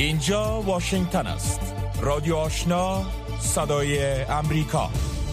اینجا واشنگتن است. رادیو آشنا، صدای امریکا.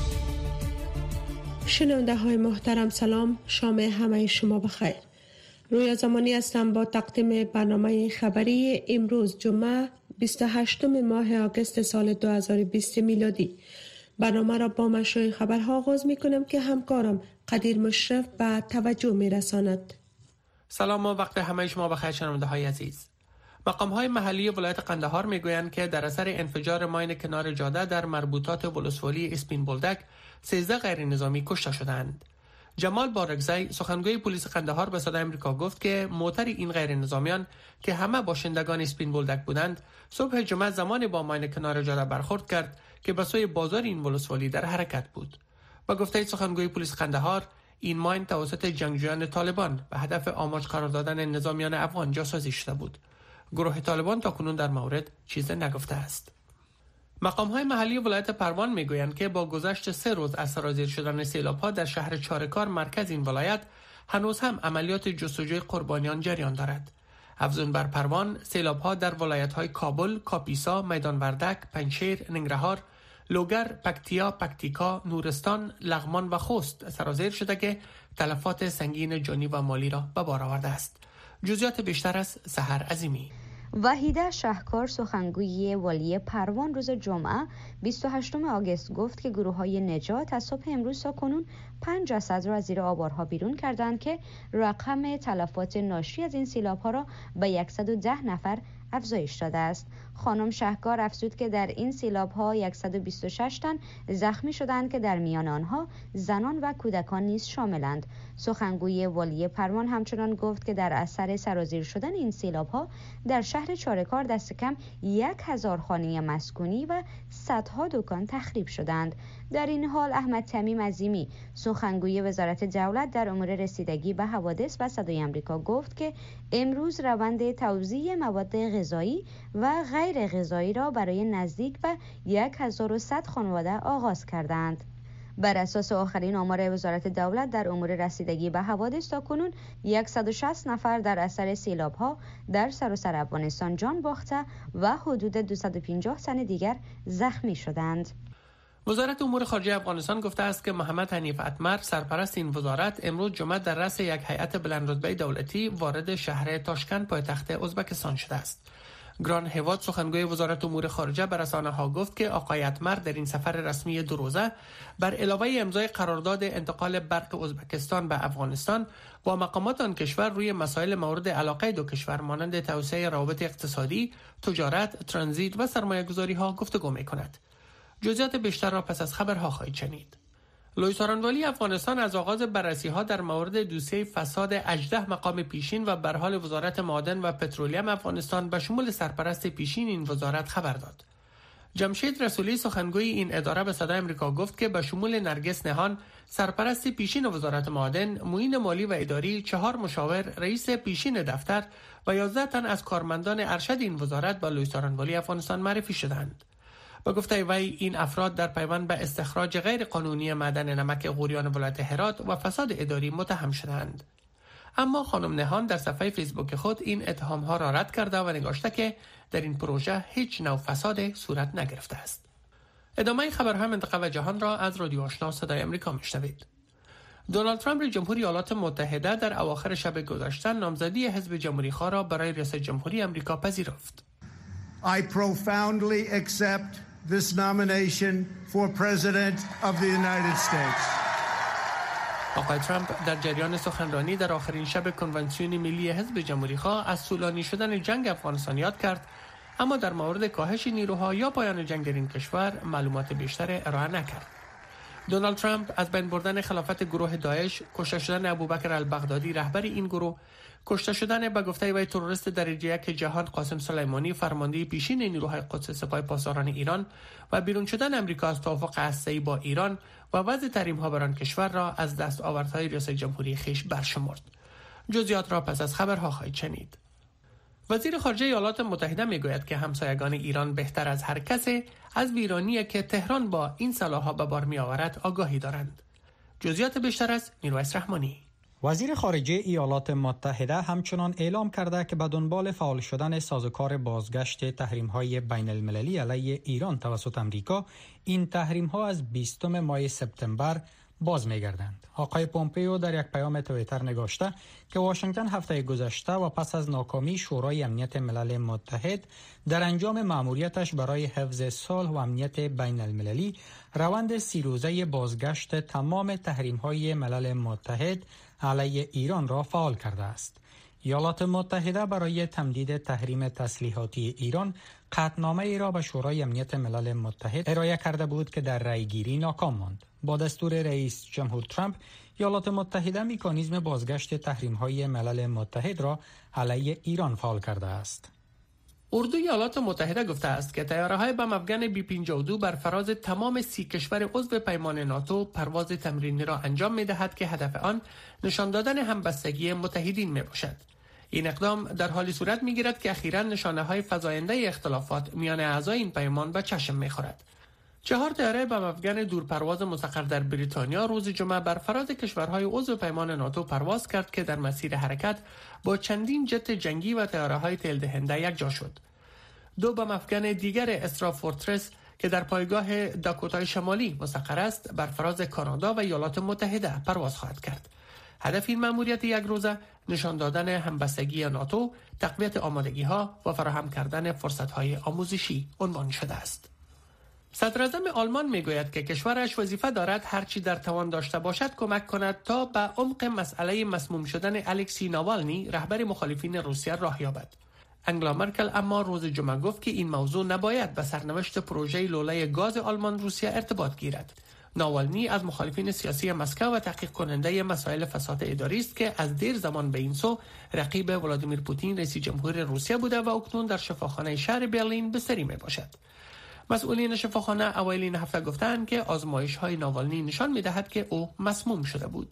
شنونده های محترم سلام، شام همه شما بخیر. رویا زمانی هستم با تقدیم برنامه خبری امروز جمعه 28 ماه آگوست سال 2020 میلادی. برنامه را با مشروع خبرها آغاز می کنم که همکارم قدیر مشرف به توجه می رساند. سلام و وقت همه شما بخیر شنونده های عزیز. مقام‌های محلی ولایت قندهار میگویند که در اثر انفجار ماین کنار جاده در مربوطات ولسوالی اسپین بولدک 13 غیر نظامی کشته شدند. جمال بارگزی سخنگوی پلیس قندهار به صدای آمریکا گفت که موتر این غیر نظامیان که همه باشندگان اسپین بولدک بودند صبح جمعه زمان با ماین کنار جاده برخورد کرد که به سوی بازار این ولسوالی در حرکت بود. با گفته سخنگوی پلیس قندهار، این ماین توسط جنگجویان طالبان به هدف آماج قرار دادن نظامیان افغان جاسازی شده بود. گروه طالبان تاکنون در مورد چیز نگفته است. مقام‌های محلی ولایت پروان میگویند که با گذشت 3 روز از سرازیر شدن سیلاب‌ها در شهر چارکار مرکز این ولایت هنوز هم عملیات جستجوی قربانیان جریان دارد. افزون بر پروان، سیلاب‌ها در ولایت‌های کابل، کاپیسا، میدان وردک، پنجشیر، ننگرهار، لوگر، پکتیا، پکتیکا، نورستان، لغمان و خوست سرازیر شده که تلفات سنگین جانی و مالی را به بار آورده است. جزئیات بیشتر از سحر عظیمی. وحیده شهکار سخنگوی والی پروان روز جمعه 28 آگوست گفت که گروه‌های نجات از صبح امروز تا کنون 5 جسد را از زیر آوارها بیرون کردند که رقم تلفات ناشی از این سیلاب‌ها را به 110 نفر افزایش داده است. خانم شهکار افزود که در این سیلاب‌ها 126 تن زخمی شدند که در میان آنها زنان و کودکان نیز شاملند. سخنگوی والی پروان همچنان گفت که در اثر سرازیر شدن این سیلاب‌ها در شهر چارکار دست کم 1000 خانه مسکونی و صدها دکان تخریب شدند. در این حال احمد تمیم عظیمی سخنگوی وزارت دولت در امور رسیدگی به حوادث و صدای آمریکا گفت که امروز روند توزیع مواد غذایی و غیر غذایی را برای نزدیک به 1100 خانواده آغاز کردند. بر اساس آخرین آمار وزارت دولت در امور رسیدگی به حوادث تاکنون 160 نفر در اثر سیلاب‌ها در سراسر افغانستان جان باخته و حدود 250 تن دیگر زخمی شدند. وزارت امور خارجه افغانستان گفته است که محمد حنیف اتمر سرپرست این وزارت امروز جمعه در رأس یک هیئت بلندرتبه دولتی وارد شهر تاشکند پایتخت ازبکستان شده است. گران هواد سخنگوی وزارت امور خارجه به رسانه‌ها گفت که آقای اتمر در این سفر رسمی 2 روزه بر علاوه امضای قرارداد انتقال برق ازبکستان به افغانستان با مقامات آن کشور روی مسائل مورد علاقه دو کشور مانند توسعه روابط اقتصادی، تجارت، ترانزیت و سرمایه‌گذاری‌ها گفتگو می‌کند. جزئیات بیشتر را پس از خبرها خواهید شنید. لویس آرانوالی افغانستان از آغاز بررسی‌ها در مورد دوسیه فساد 18 مقام پیشین و به حال وزارت معادن و پترولیم افغانستان به شمول سرپرست پیشین این وزارت خبر داد. جمشید رسولی سخنگوی این اداره به صدای آمریکا گفت که به شمول نرگس نهان سرپرست پیشین وزارت معادن، معین مالی و اداری، 4 مشاور، رئیس پیشین دفتر و 11 تن از کارمندان ارشد این وزارت به لویس آرانوالی افغانستان معرفی شدند. با گفته وی این افراد در پیوند به استخراج غیر قانونی معدن نمک غوریان ولایت هرات و فساد اداری متهم شدند. اما خانم نهان در صفحه فیسبوک خود این اتهام‌ها را رد کرده و نگاشته که در این پروژه هیچ نوع فساد صورت نگرفته است. ادامه خبرهای منطقه و جهان را از رادیو آشنا صدای آمریکا میشنوید. دونالد ترامپ رئیس جمهوری ایالات متحده در اواخر شب گذشته نامزدی حزب جمهوری‌خواه را برای ریاست جمهوری آمریکا پذیرفت. I profoundly accept this nomination for President of the United States. آقای ترامپ در جریان سخنرانی در آخرین شب کنونسیون ملی حزب جمهوری‌خواه از طولانی شدن جنگ افغانستان یاد کرد، اما در مورد کاهش نیروها یا پایان جنگ در این کشور معلومات بیشتر ارائه نکرد. دونالد ترامپ از بین بردن خلافت گروه داعش، کشته شدن ابوبکر البغدادی رهبر این گروه، کشته شدن به گفته وی تروریست درجه 1 جهان قاسم سلیمانی فرمانده پیشین نیروهای قدس سپاه پاسداران ایران و بیرون شدن امریکا از توافق هسته‌ای با ایران و وضع تحریم‌ها بر آن کشور را از دستاوردهای ریاست جمهوری خویش برشمرد. جزئیات را پس از خبرها خواهید شنید. وزیر خارجه ایالات متحده میگوید که همسایگان ایران بهتر از هر کسی از ویرانی که تهران با این سلاح‌ها به بار می‌آورد آگاهی دارند. جزئیات بیشتر از نیرویس رحمانی. وزیر خارجه ایالات متحده همچنان اعلام کرده که به دنبال فعال شدن سازوکار بازگشت تحریم‌های بین المللی علیه ایران توسط امریکا، این تحریم‌ها از 20 ماه سپتامبر باز می‌گردند. آقای پومپئو در یک پیام توییتر نگاشته که واشنگتن هفته گذشته و پس از ناکامی شورای امنیت ملل متحد در انجام مأموریتش برای حفظ صلح و امنیت بین المللی، روند 30 روزه بازگشت تمام تحریم‌های ملل متحد علیه ایران را فعال کرده است. ایالات متحده برای تمدید تحریم تسلیحاتی ایران قطعنامه ای را به شورای امنیت ملل متحد ارائه کرده بود که در رأیگیری ناکام ماند. با دستور رئیس جمهور ترامپ، ایالات متحده مکانیزم بازگشت تحریم‌های ملل متحد را علیه ایران فعال کرده است. اردوی ایالات متحده گفته است که طیاره‌های بم افغان بی-52 بر فراز تمام 30 کشور عضو پیمان ناتو پرواز تمرینی را انجام می‌دهد که هدف آن نشان دادن همبستگی متحدین میباشد. این اقدام در حالی صورت می‌گیرد که اخیراً نشانه‌های فزاینده اختلافات میان اعضای این پیمان به چشم می‌خورد. 4 طیاره بم افغان دورپرواز مستقر در بریتانیا روز جمعه بر فراز کشورهای عضو پیمان ناتو پرواز کرد که در مسیر حرکت با چندین جت جنگی و طیاره‌های تیل‌دهنده یکجا شد. 2 بم افغان دیگر استرا فورترس که در پایگاه داکوتای شمالی مستقر است بر فراز کانادا و ایالات متحده پرواز خواهد کرد. هدف این مأموریت یک روزه نشان دادن همبستگی ناتو، تقویت آمادگی‌ها و فراهم کردن فرصت‌های آموزشی عنوان شده است. صدراعظم آلمان میگوید که کشورش وظیفه دارد هرچی در توان داشته باشد کمک کند تا به عمق مسئله مسموم شدن الکسی ناوالنی رهبر مخالفین روسیه راه یابد. انگلا مرکل اما روز جمعه گفت که این موضوع نباید به سرنوشت پروژه لوله گاز آلمان روسیه ارتباط گیرد. ناوالنی از مخالفین سیاسی مسکو و تحقیق کننده مسائل فساد اداری است که از دیر زمان به این سو رقیب ولادیمیر پوتین رئیس جمهور روسیه بوده و اکنون در شفاخانه شهر برلین بستری میباشد. مسئولین شفاخانه اوایل این هفته گفتند که آزمایش‌های ناوالنی نشان می‌دهد که او مسموم شده بود.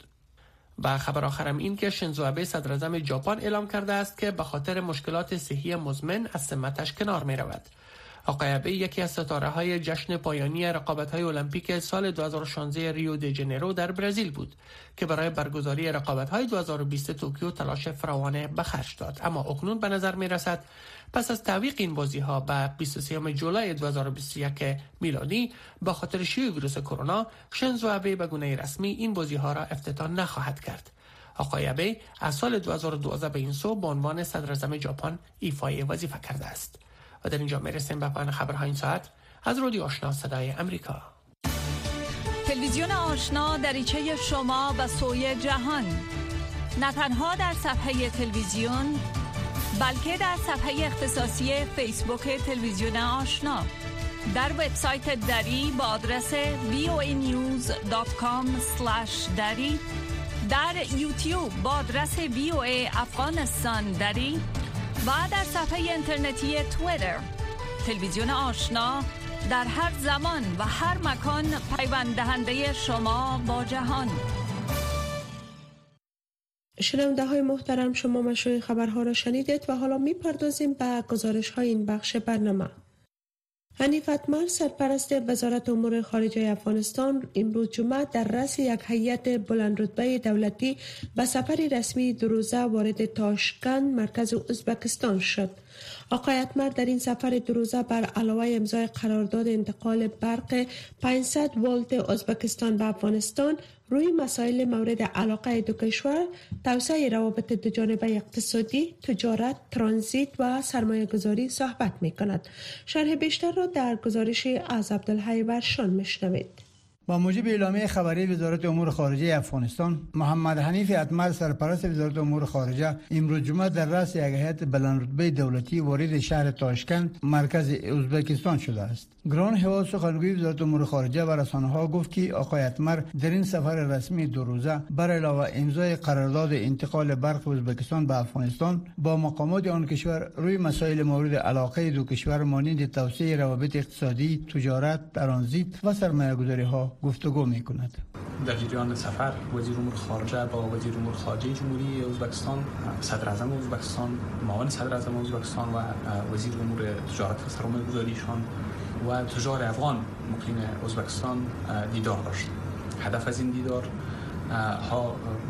و خبر آخرم این که شینزو آبه صدراعظم ژاپن اعلام کرده است که به خاطر مشکلات صحی مزمن از سمتش کنار می‌رود. آقای آبه یکی از ستاره‌های جشن پایانی رقابت‌های المپیک سال 2016 ریو دی ژانیرو در برزیل بود که برای برگزاری رقابت‌های 2020 توکیو تلاش فراوان به خرج داد، اما اکنون به نظر می‌رسد پس از تعویق این بازی‌ها به 23 جولای 2021 میلادی به خاطر شیوع ویروس کرونا، شینزو آبه به گونه رسمی این بازی‌ها را افتتاح نخواهد کرد. آقای آبه از سال 2012 به این سو به عنوان صدراعظم ژاپن ایفای وظیفه کرده است. و در اینجا میرسیم به پایان خبرهای این ساعت از رادیو آشنا صدای امریکا. تلویزیون آشنا دریچه شما به سوی جهان، نه تنها در صفحه تلویزیون بلکه در صفحه اختصاصی فیسبوک تلویزیون آشنا، در وبسایت دری با آدرس voanews.com/dari، در یوتیوب با آدرس VOA افغانستان دری و در صفحه اینترنتی توییتر. تلویزیون آشنا در هر زمان و هر مکان پیوند دهنده شما با جهان. شنونده های محترم، شما مشروع خبرها را شنیدید و حالا میپردازیم به گزارش های این بخش برنامه. حنیف اتمر سرپرست وزارت امور خارجه افغانستان امروز جمعه در رأس یک هیئت بلندرتبه دولتی به سفر رسمی 2 روزه وارد تاشکند مرکز ازبکستان شد. آقای اتمر در این سفر 2 روزه بر علاوه امضای قرارداد انتقال برق 500 ولت ازبکستان به افغانستان روی مسائل مورد علاقه دو کشور، توسعه روابط دوجانبه اقتصادی، تجارت، ترانزیت و سرمایه‌گذاری صحبت می‌کند. شرح بیشتر را در گزارش از عبدالحی ورشان می‌شنوید. با موجب اعلامیه خبری وزارت امور خارجه افغانستان، محمد حنیف اتمر سرپرست وزارت امور خارجه امروز جمعه در رأس یک هیئت بلندرتبه دولتی وارد شهر تاشکند مرکز ازبکستان شده است. گران هوا سخنگوی وزارت امور خارجه و رسانه‌ها گفت که آقای اتمر در این سفر رسمی 2 روزه بر علاوه امضای قرارداد انتقال برق ازبکستان به افغانستان با مقامات آن کشور روی مسائل مورد علاقه دو کشور مانند توسعه روابط اقتصادی، تجارت، ترانزیت و سرمایه‌گذاری‌ها گفتگو می‌کند. در جریان سفر وزیر امور خارجه با وزیر امور خارجه جمهوری ازبکستان، صدر اعظم ازبکستان، معاون صدر اعظم ازبکستان و وزیر امور تجارت و سرمایه‌گذاریشان و تجار افغان مقیم ازبکستان دیدار داشت. هدف از این دیدار ها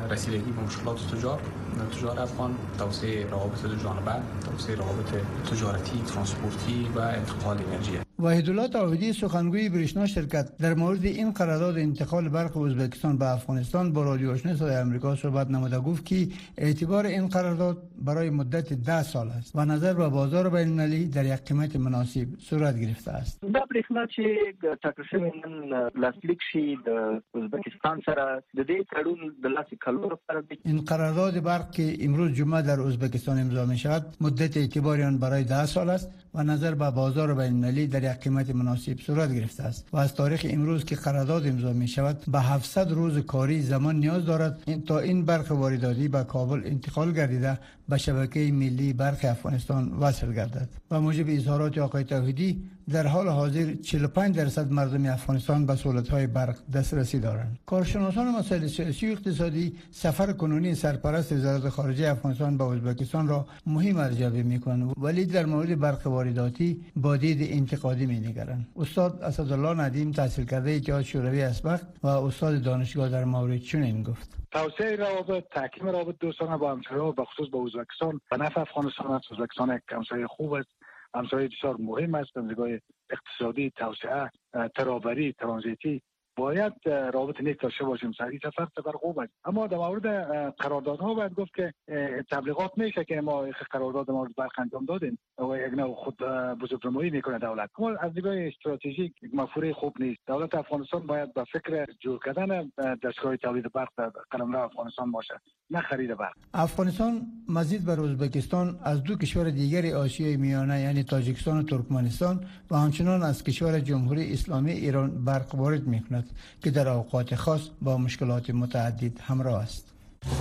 رسیدگی به مشکلات تجار افغان، توسعه روابط دو جانبه، توسعه روابط تجارتی، ترانسپورتی و انتقال انرژی. وحیدالله تعاهدی سخنگوی بریشنا شرکت در مورد این قرارداد انتقال برق ازبکستان به افغانستان با رادیو آشنا صدای آمریکا صحبت نموده گفت که اعتبار این قرارداد برای مدت 10 سال است و نظر به بازار بین المللی در یک قیمت مناسب صورت گرفته است. دا بریښنا چې ټاکل نن لاسلیک شي د ازبکستان سره د دې تړون د لاس کلو لپاره این قرارداد برق که امروز جمعه در ازبکستان امضا می شود مدت اعتبار آن برای 10 سال است و نظر به بازار بین المللی در یک قیمت مناسب صورت گرفته است و از تاریخ امروز که قرارداد امضا می شود به 700 روز کاری زمان نیاز دارد تا این برق وارداتی به کابل انتقال گردیده به شبکه ملی برق افغانستان وصل گردد. و موجب اظهارات آقای توحیدی در حال حاضر 45% مردم افغانستان به سهولت‌های برق دسترسی دارند. کارشناسان مسائل سیاسی و اقتصادی سفر کنونی سرپرست وزارت خارجه افغانستان به ازبکستان را مهم ارجحی می‌کنند ولی در مورد برق وارداتی با دید انتقادی می‌نگرند. استاد اسدالله ندیم تحصیل کرده اتحاد شوروی اسبق و استاد دانشگاه در مورد چنین گفت: توسعه روابط، تحکیم روابط دوستانه با همسایه‌ها به خصوص با ازبکستان به نفع افغانستان است. ازبکستان یک همسایه خوب است، همسایه بسیار مهم است از نگاه اقتصادی، توسعه، ترابری، ترانزیتی. باید رابط نیک داشته باشیم. این سفر خوب است، اما در مورد قراردادها باید گفت که تبلیغات میشه که ما قرارداد مورد برق انجام دادیم و یک نوع خود بزرگنمایی میکنه دولت. اما از نگاه استراتژیک مفهوم خوب نیست. دولت افغانستان باید به فکر جور کردن دستگاه تولید برق در قلمرو افغانستان باشه، نه خرید برق. افغانستان مزید بر ازبکستان از دو کشور دیگر آسیای میانه یعنی تاجیکستان و ترکمنستان و همچنان از کشور جمهوری اسلامی ایران برق وارد میکند که در اوقات خاص با مشکلات متعدد همراه است.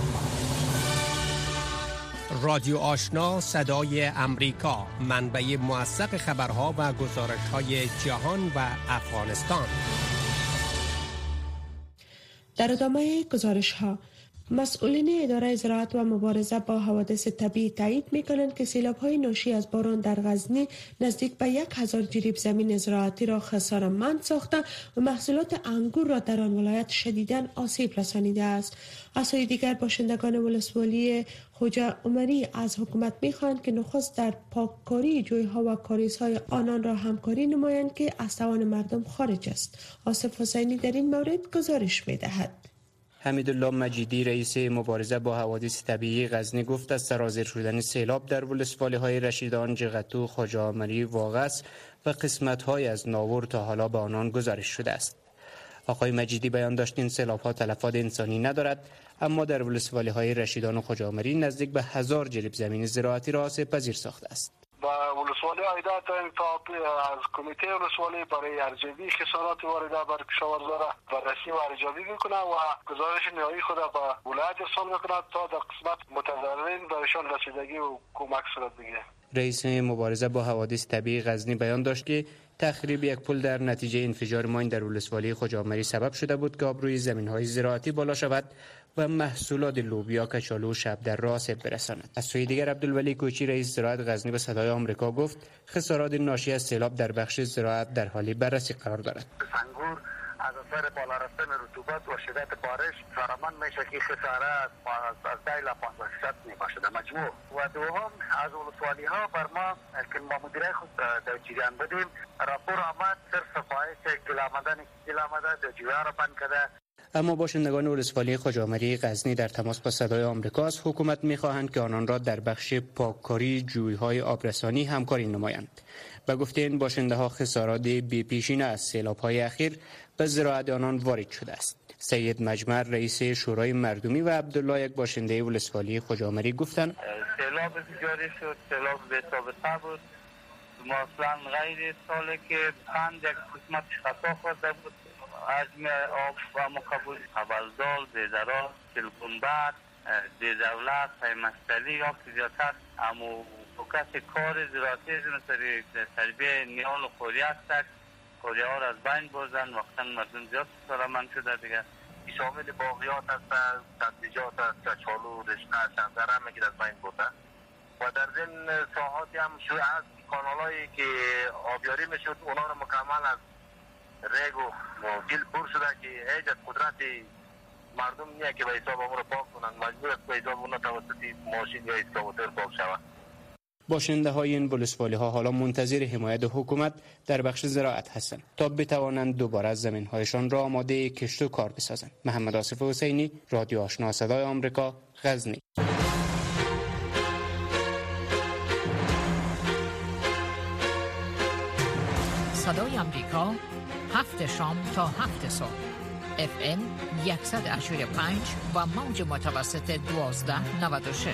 رادیو آشنا صدای امریکا، منبع موثق خبرها و گزارش‌های جهان و افغانستان. در ادامه گزارش‌ها، مسئولین اداره زراعت و مبارزه با حوادث طبیعی تایید می‌کنند که سیلاب‌های ناشی از باران در غزنی نزدیک به 1000 جریب زمین زراعتی را خساره‌مند ساخته و محصولات انگور را در آن ولایت شدیداً آسیب رسانیده است. از سوی دیگر باشندگان ولسوالی خوجه عمری از حکومت می‌خواهند که نخست در پاککاری جوی‌ها و کاریزهای آنان را همکاری نمایند که از توان مردم خارج است. آصف حسینی در این مورد گزارش می‌دهد. حمیدالله مجیدی رئیس مبارزه با حوادث طبیعی غزنی گفت از سرازیر شدن سیلاب در ولسوالی‌های رشیدان، جغتو، خوجه عمری، واغس و قسمت‌های از ناور تا حالا به آنان گزارش شده است. آقای مجیدی بیان داشت این سیلاب‌ها تلفات انسانی ندارد، اما در ولسوالی‌های رشیدان و خوجه عمری نزدیک به 1000 جریب زمین زراعتی را آسیب پذیر ساخته است. با ولسوالی ایدات انتاب از کمیته ولسوالی برای ارزیابی خسارات وارده بر کشاورزان بررسی و ارزیابی میکنه و گزارش نهایی خود به ولایت ارسال میکنه تا در قسمت متضررین برایشان رسیدگی و کمک صورت بگیره. رئیس مبارزه با حوادث طبیعی غزنی بیان داشت که تخریب یک پل در نتیجه انفجار ماین در ولسوالی خوجه عمری سبب شده بود که آبروی زمین‌های زراعتی بالا شود و محصولات لوبیا، کچالو و شبدر را آسیب برساند. از سوی دیگر عبدالولی کوچی رئیس زراعت غزنی به صدای آمریکا گفت خسارات ناشی از سیلاب در بخش زراعت در حال بررسی قرار دارد. انگور از اثر بالا رفتن رطوبت و شدت بارش سرمن میشه که خساره از 10 الی 15% میباشد مجموع. و دوم از ولسوالی ها بر ما که ما مدیره خود در جریان بدیم راپور آمد صرف فایش گل آمده در جویا را بند کرده. اما باشندگان ولسوالی خوجه عمری غزنی در تماس با صدای آمریکا از حکومت می‌خواهند که آنان را در بخش پاککاری جوی‌های آبرسانی همکاری نمایند. به گفته این باشنده‌ها خسارات بی‌پیشینه از سیلاب‌های اخیر به زراعت آنان وارد شده است. سید مجمر رئیس شورای مردمی و عبدالله یک باشنده ولسوالی خوجه عمری گفتند سیلاب جاری شد، سیلاب بی‌سابقه بود. مثلا غیر سالی که پند یک قسمت خطا خورده بود، حجم آب و مقبول خبلدال، دیزرا، کلگنبر، دیزولت، پیمستلی آب زیادتر اما فوکس کار زراعتی سری تربیه نیال و خوری هستک خوری ها را از بین بردن وقتا مردم زیاد سرمند شده دیگه. شامل باقیات هست، سبزیجات هست، کچالو، رشته، شبدر هم میگید از بین برده و در ضمن ساحاتی هم شو از کانال هایی که آبیاری میشد اونا رو مکمل از ریگ و گل پر شده که هیچ قدرت مردم نیه که به حساب امور پاک کنند، مجبور است به حساب اون توسط ماشین یا اسکاواتر پاک شود. باشنده های این ولسوالی ها حالا منتظر حمایت حکومت در بخش زراعت هستند تا بتوانند دوباره زمین هایشان را آماده کشت و کار بسازند. محمد آصف حسینی، رادیو آشنا صدای آمریکا، غزنی. صدای آمریکا، 7 شام تا 7 صبح. FM 185 و موج متوسط 1296.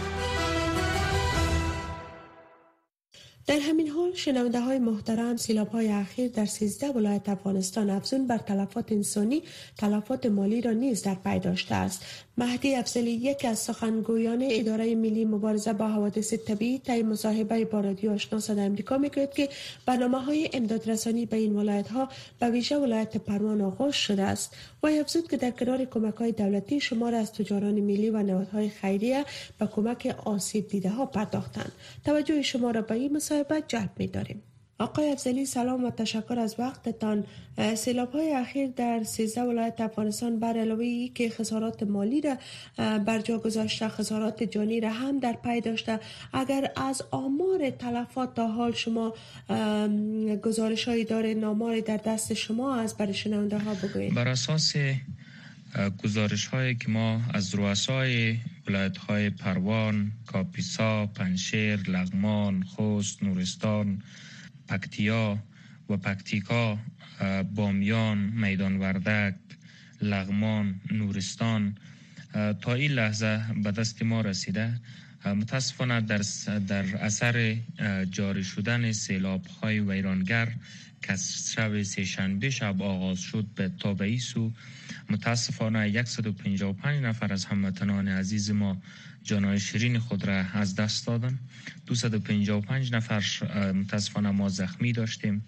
در همین حال شنونده های محترم، سیلاب های اخیر در 13 ولایت افغانستان افزون بر تلفات انسانی تلفات مالی را نیز در پی داشته است. مهدی افضلی، یکی از سخنگویان اداره ملی مبارزه با حوادث طبیعی، طی مصاحبه با رادیو آشنا صدای آمریکا میگوید که برنامه‌های امدادرسانی به این ولایت‌ها به ویژه ولایت پروان آغاز شده است و افزود که در کنار کمک‌های دولتی شمار از تجاران ملی و نهادهای خیریه به کمک آسیب دیده‌ها پرداختند. توجه شما را به این مصاحبه جلب می‌داریم. آقای افضلی، سلام و تشکر از وقتتان. سیلاب‌های اخیر در 13 ولایت افغانستان بر علاوه ای که خسارات مالی را بر جا گذاشته، خسارات جانی را هم در پی داشته. اگر از آمار تلفات تا حال شما گزارش‌های داره، ناماری در دست شما از برای شنونده ها بگویید. بر اساس گزارش‌هایی که ما از رؤسای ولایت‌های پروان، کاپیسا، پنجشیر، لغمان، خوست، نورستان، پکتیا و پکتیکا، بامیان، میدان وردک، لغمان، نورستان تا این لحظه به دست ما رسیده. متاسفانه در اثر جاری شدن سیلاب‌های ویرانگر که شب سه‌شنبه شب آغاز شد به تا به این سو، متاسفانه 155 نفر از هموطنان عزیز ما جانهای شیرین خود را از دست دادند. 255 نفر متاسفانه ما زخمی داشتیم.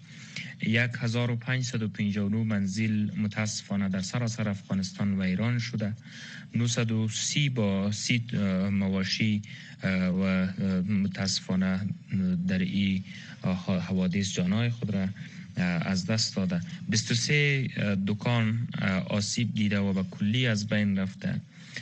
1559 منزل متاسفانه در سراسر افغانستان ویران شده. 930 با 30 مواشی و متاسفانه در این حوادث جانهای خود را از دست داده. 23 دکان آسیب دیده و به کلی از بین رفته.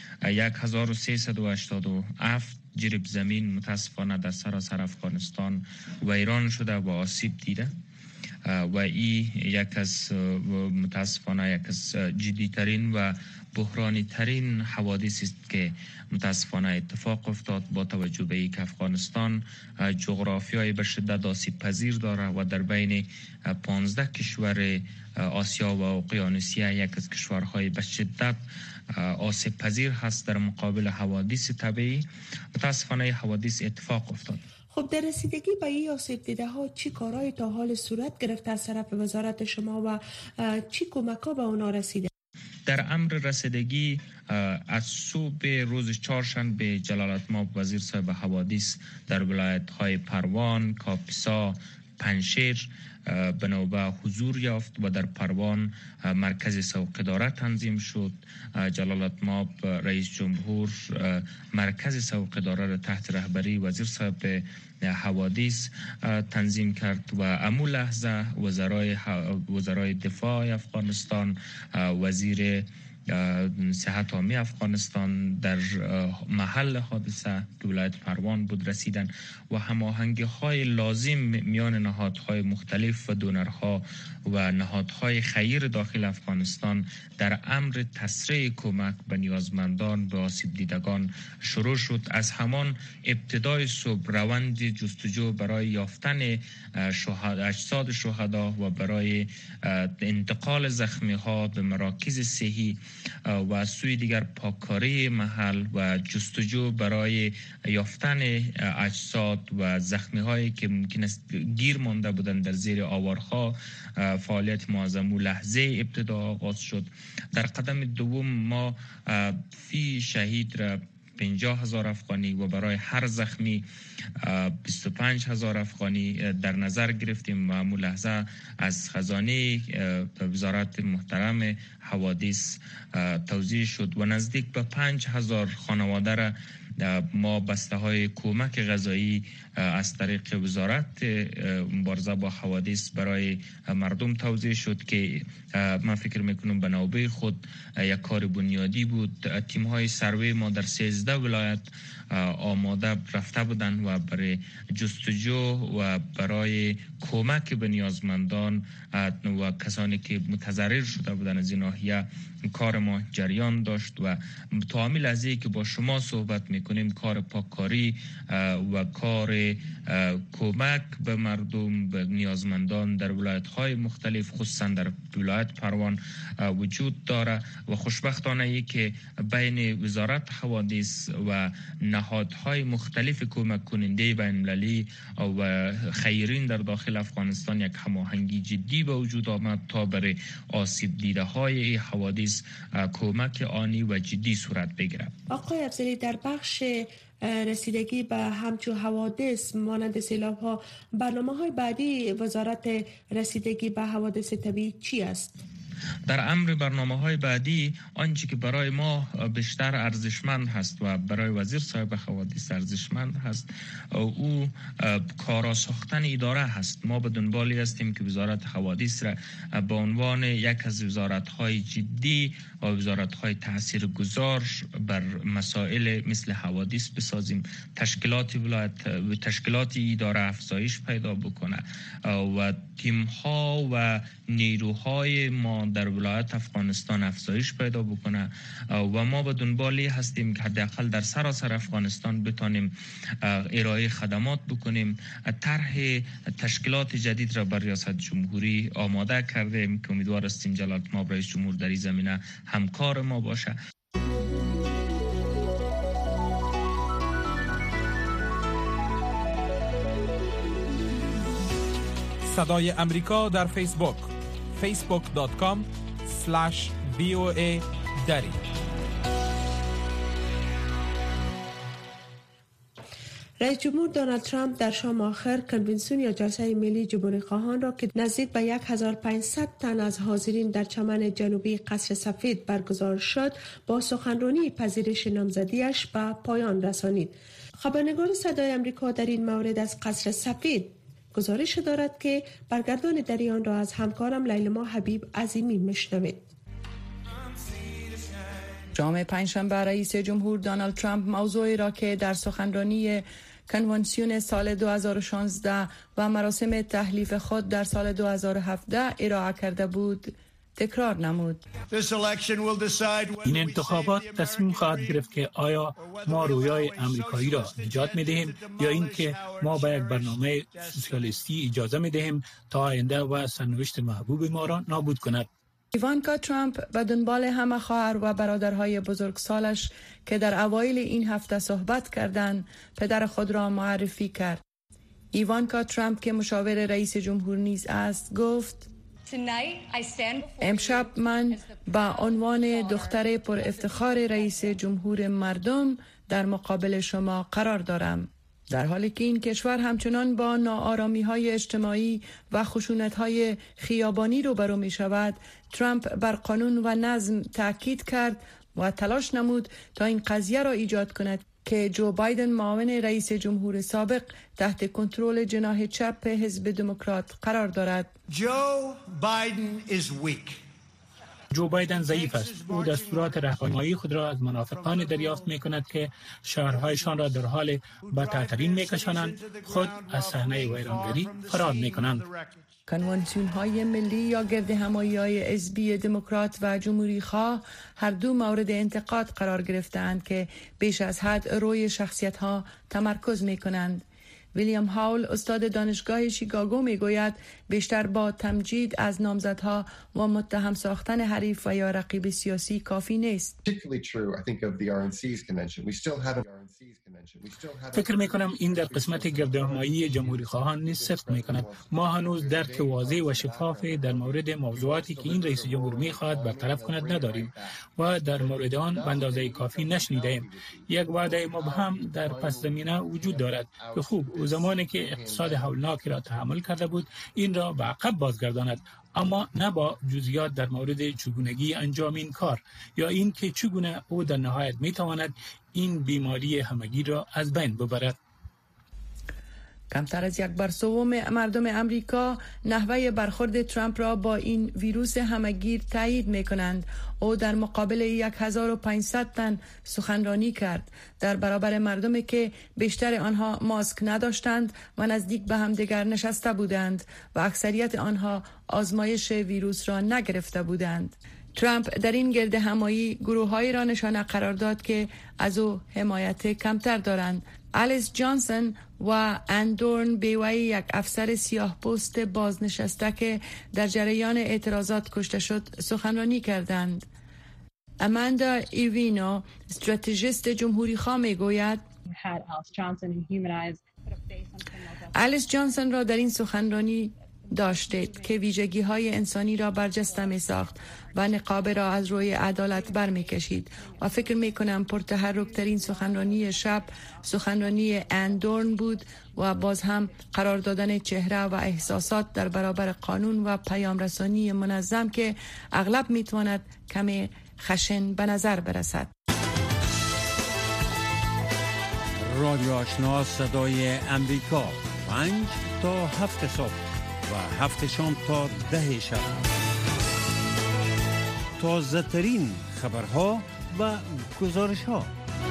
1387 جریب زمین متاسفانه در سراسر افغانستان ویران شده و آسیب دیده و این یک از متاسفانه یک از جدی‌ترین و بحرانی ترین حوادثی است که متاسفانه اتفاق افتاد با توجه به اینکه افغانستان جغرافیای به شدت آسیب پذیر داره و در بین 15 کشور آسیا و اقیانوسیه یک از کشورهای به شدت آسیب پذیر هست در مقابل حوادث طبیعی. متاسفانه حوادث اتفاق افتاد. خب در رسیدگی به این آسیب دیده ها چی کارهای تا حال صورت گرفته از طرف وزارت شما و چی کمک ها به اونا رسیده؟ در امر رسیدگی از صبح روز چهارشنبه جلالتمآب وزیر صاحب حوادث در ولایت های پروان، کاپیسا، پنجشیر به نوبه حضور یافت و در پروان مرکز سوق اداره تنظیم شد. جلالتمآب رئیس جمهور مرکز سوق اداره را تحت رهبری وزیر صاحب حوادث تنظیم کرد و امو لحظه وزرای دفاع افغانستان، وزیر صحت عامه افغانستان در محل حادثه که ولایت پروان بود رسیدن و هماهنگی های لازم میان نهادهای مختلف و دونرها و نهادهای خیر داخل افغانستان در امر تسریع کمک به نیازمندان به آسیب دیدگان شروع شد. از همان ابتدای صبح روند جستجو برای یافتن اجساد شهدا و برای انتقال زخمی ها به مراکز صحی و از سوی دیگر پاککاری محل و جستجو برای یافتن اجساد و زخمی هایی که ممکن است گیر مانده بودند در زیر آوارها فعالیت معظم لحظه ابتدا آغاز شد. در قدم دوم ما فی شهید را 50,000 افغانی و برای هر زخمی 25,000 افغانی در نظر گرفتیم. و لحظه از خزانه وزارت محترم حوادث توزیع شد و نزدیک به 5,000 خانواده را ما بسته های کمک غذایی از طریق وزارت مبارزه با حوادث برای مردم توزیع شد که من فکر میکنم به نوبه خود یک کار بنیادی بود. تیم های سروی ما در 13 ولایت آماده رفته بودند و برای جستجو و برای کمک به نیازمندان و کسانی که متضرر شده بودند از این ناحیه کار ما جریان داشت. و تا همین لحظه‌ای که با شما صحبت میکنیم کار پاککاری و کار کمک به مردم به نیازمندان در ولایت‌های مختلف خصوصا در ولایت پروان وجود داره و خوشبختانه ای که بین وزارت حوادث و نهادهای مختلف کمک کننده بین‌المللی و خیرین در داخل افغانستان یک هماهنگی جدی به وجود آمد تا برای آسیب دیده های حوادث کمک آنی و جدی صورت بگیرد. آقای افضلی، در بخش رسیدگی به همچون حوادث مانند سیلاب ها برنامه های بعدی وزارت رسیدگی به حوادث طبیعی چی است؟ در امر برنامه های بعدی آنچه که برای ما بیشتر ارزشمند هست و برای وزیر صاحب حوادث ارزشمند هست او کارا ساختن اداره هست. ما به دنبالی هستیم که وزارت حوادث را به عنوان یک از وزارت های جدی و وزارت های تاثیرگذار بر مسائل مثل حوادث بسازیم. تشکیلات ولایت و تشکیلات اداره افزایش پیدا بکنه و تیم ها و نیروهای ما در ولایت افغانستان افزایش پیدا بکنه و ما به دنبالی هستیم که حداقل در سراسر افغانستان بتانیم ارائه خدمات بکنیم. طرح تشکیلات جدید را بر ریاست جمهوری آماده کردیم که امیدوار هستیم جلالتمآب رئیس جمهور در این زمینه همکار ما باشه. صدای امریکا در فیسبوک facebook.com/VOA دری. رئیس جمهور دونالد ترامپ در شام آخر کنونسیون یا جلسه ملی جمهوری خواهان را که نزدیک به 1500 تن از حاضرین در چمن جنوبی قصر سفید برگزار شد با سخنرانی پذیرش نامزدیش به پایان رسانید. خبرنگار صدای امریکا در این مورد از قصر سفید گزارش دارد که برگردان در آن را از همکارم لیلما حبیب عظیمی میشنوید. شام پنجشنبه رئیس جمهور دونالد ترامپ موضوعی را که در سخنرانی کنونسیون سال 2016 و مراسم تحلیف خود در سال 2017 ارائه کرده بود تکرار نمود. این انتخابات تصمیم خواهد گرفت که آیا ما رویای امریکایی را نجات می‌دهیم یا اینکه ما به یک برنامه سوسیالیستی اجازه می‌دهیم تا آینده و سرنوشت محبوب ما را نابود کند. ایوانکا ترامپ به دنبال همه خواهر و برادرهای بزرگسالش که در اوایل این هفته صحبت کردند پدر خود را معرفی کرد. ایوانکا ترامپ که مشاور رئیس جمهور نیز است گفت: امشب من به عنوان دختر پر افتخار رئیس جمهور مردم در مقابل شما قرار دارم. در حالی که این کشور همچنان با ناآرامی‌های اجتماعی و خشونت‌های خیابانی روبرو می‌شود، ترامپ بر قانون و نظم تاکید کرد و تلاش نمود تا این قضیه را ایجاد کند که جو بایدن معاون رئیس جمهور سابق تحت کنترل جناح چپ حزب دموکرات قرار دارد. جو بایدن ضعیف است. او دستورات رهبری خود را از منافقان دریافت می‌کند که شهرهایشان را در حال به تعطیل می‌کشانند، خود از صحنه ویرانگری فرار می‌کنند. کنونسیون‌های ملی یا گرد همایی‌های حزبی دموکرات و جمهوری خواه هر دو مورد انتقاد قرار گرفتند که بیش از حد روی شخصیت‌ها تمرکز می‌کنند. ویلیام هاول استاد دانشگاه شیکاگو میگوید بیشتر با تمجید از نامزدها و متهم ساختن حریف و یا رقیب سیاسی کافی نیست. فکر می کنم این در قسمت گردهمایی جمهوری خواهان نیز صدق می کند. ما هنوز درک واضح و شفاف در مورد موضوعاتی که این رئیس جمهور می خواهد برطرف کند نداریم و در مورد آن به اندازه کافی نشنیده ایم. یک وعده مبهم در پس زمینه وجود دارد که خوب او زمانی که اقتصاد هولناکی را تحمل کرده بود این را به عقب بازگرداند، اما نه با جزئیات در مورد چگونگی انجام این کار یا این که چگونه او در نهایت می تواند این بیماری همگی را از بین ببرد. کمتر از 1/3 مردم امریکا نحوه برخورد ترامپ را با این ویروس همگیر تایید می کنند. او در مقابل 1500 تن سخنرانی کرد در برابر مردمی که بیشتر آنها ماسک نداشتند و نزدیک به همدیگر نشسته بودند و اکثریت آنها آزمایش ویروس را نگرفته بودند. ترامپ در این گرد همایی گروه‌هایی را نشانه قرار داد که از او حمایت کمتر دارند. آلیس جانسون و اندورن بیوی، یک افسر سیاه پوست بازنشسته که در جریان اعتراضات کشته شد، سخنرانی کردند. اماندا ایوینو، استراتژیست جمهوری خواه، میگوید آلیس جانسون را در این سخنرانی داشتید که ویژگی های انسانی را برجسته می ساخت و نقاب را از روی عدالت بر می کشید و فکر می کنم پرتحرک ترین سخنرانی شب سخنرانی اندورن بود و باز هم قرار دادن چهره و احساسات در برابر قانون و پیام رسانی منظم که اغلب می تواند کمی خشن به نظر برسد. رادیو آشنا صدای امریکا 5 تا 7 صبح و 7 شام تا 10 شب. تازه ترین خبرها و گزارش ها.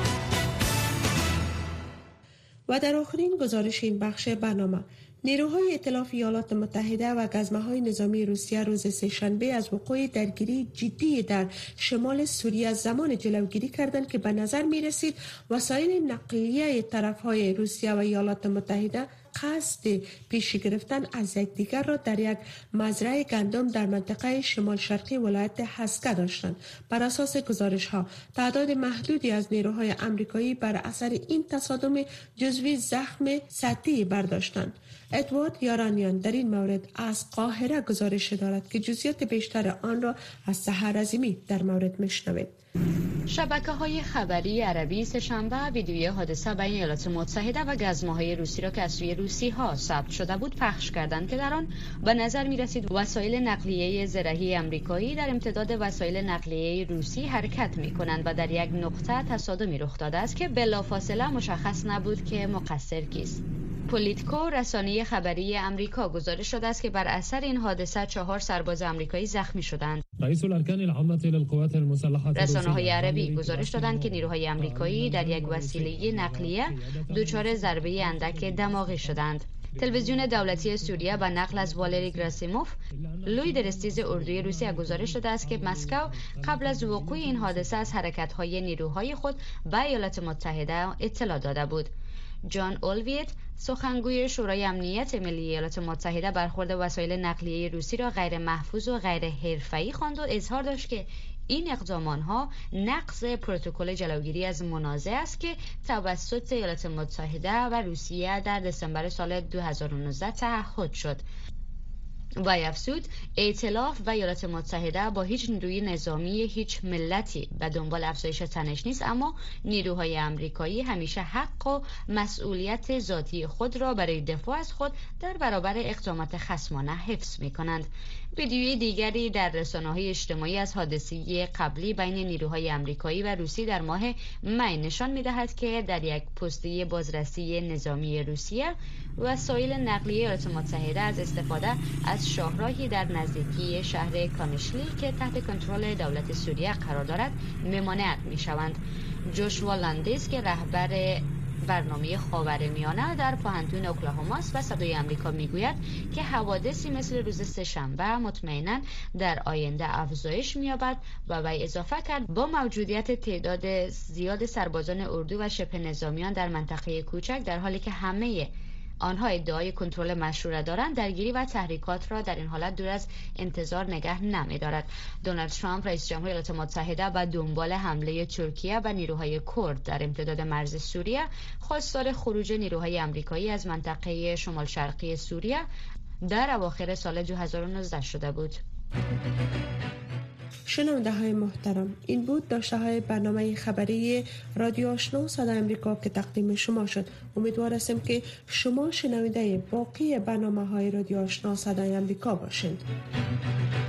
و در آخرین گزارش این بخش برنامه، نیروهای ائتلاف ایالات متحده و گزمه‌های نظامی روسیه روز سه‌شنبه از وقوع درگیری جدی در شمال سوریه از زمان جلوگیری کردند که به نظر می رسید وسایل نقلیه طرفهای روسیه و ایالات متحده قصد پیشی گرفتن از یکدیگر را در یک مزرعه گندم در منطقه شمال شرقی ولایت هسکه داشتند. بر اساس گزارش ها تعداد محدودی از نیروهای آمریکایی بر اثر این تصادم جزوی زخم سطحی برداشتند. ادوارد یارانیان در این مورد از قاهره گزارش دارد که جزئیات بیشتر آن را از سحر عظیمی در مورد میشنوید. شبکه‌های خبری عربی سه‌شنبه ویدیوی حادثه بین ایالات متحده و گزمه‌های روسی را که از سوی روسی‌ها ثبت شده بود پخش کردند که در آن به نظر می‌رسید وسایل نقلیه زرهی آمریکایی در امتداد وسایل نقلیه روسی حرکت می‌کنند و در یک نقطه تصادمی رخ داده است که بلافاصله مشخص نبود که مقصر کیست. پولیتکو رسانه خبری آمریکا گزارش شده است که بر اثر این حادثه 4 سرباز آمریکایی زخمی شدند. رسانه‌های عربی گزارش دادند که نیروهای آمریکایی در یک وسیله نقلیه دچار ضربه اندک دماغی شدند. تلویزیون دولتی سوریه با نقل از والری گراسیموف، لوی درستیز اردوی روسیه گزارش داده است که مسکو قبل از وقوع این حادثه از حرکت‌های نیروهای خود به ایالات متحده اطلاع داده بود. جان اولویت، سخنگوی شورای امنیت ملی ایالات متحده، برخورد وسایل نقلیه روسی را غیر محفوظ و غیر حرفه‌ای خواند و اظهار داشت که این اقدام‌ها نقض پروتکل جلوگیری از منازعه است که توسط ایالات متحده و روسیه در دسامبر سال 2019 تعهد شد. وی افزود ائتلاف و ایالات متحده با هیچ نیروی نظامی هیچ ملتی به دنبال افزایش تنش نیست، اما نیروهای آمریکایی همیشه حق و مسئولیت ذاتی خود را برای دفاع از خود در برابر اقدامات خصمانه حفظ می کنند. ویدیوی دیگری در رسانه‌های اجتماعی از حادثه قبلی بین نیروهای آمریکایی و روسی در ماه می نشان می‌دهد که در یک پسته بازرسی نظامی روسیه وسایل نقلیه ایالات متحده از استفاده از شاهراهی در نزدیکی شهر کامیشلی که تحت کنترل دولت سوریه قرار دارد ممانعت می‌شوند. جوشوا لاندیس که رهبر برنامه خاورمیانه در پوهنتون اوکلاهوماست و صدای آمریکا میگوید که حوادثی مثل روز سه‌شنبه مطمئناً در آینده افزایش می‌یابد و وی اضافه کرد با موجودیت تعداد زیاد سربازان اردو و شبه نظامیان در منطقه کوچک، در حالی که همه آنها ادعای کنترل مشروع دارند، درگیری و تحریکات را در این حالت دور از انتظار نگه نمی‌دارد. دونالد ترامپ رئیس جمهور ایالات متحده به دنبال حمله ترکیه و نیروهای کرد در امتداد مرز سوریه خواستار خروج نیروهای آمریکایی از منطقه شمال شرقی سوریه در اواخر سال 2019 شده بود. شنونده های محترم، این بود داشته های برنامه خبری رادیو آشنا صدای امریکا که تقدیم شما شد. امیدوار هستیم که شما شنونده باقی برنامه های رادیو آشنا صدای امریکا باشید.